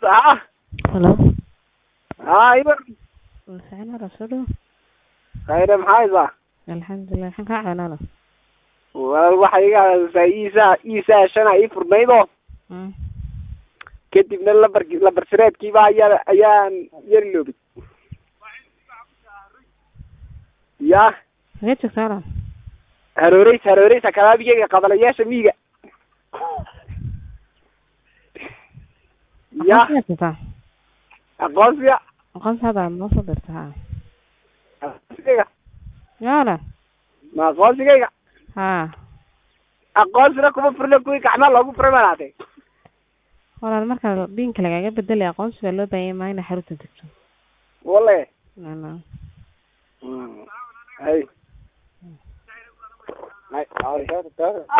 اه Hello. ايوه Fiicna rasuulu. khayre maxay baa Alxamdulillah. Waxaan ka caawinaa. waxa iga isa shana ii furnaydo kadibna lambar sireedkiiba ayaan yar loobay ya Xagee joogtaa? harooreysa kalaabigeyga qabalayaasha miyiga ya aqoonsiga Aqoonsiga ma soo dirtaa? aqoonsigeyga Yaala. ma aqoonsigeyga Ha. aqoonsina kuma furna kuwii gacmaha loogu furay malaatay Walaal marka biinka lagaga bedelay aqoonsiga loo baahan yahay in xarunta tagto. wallahi Nana. ay ay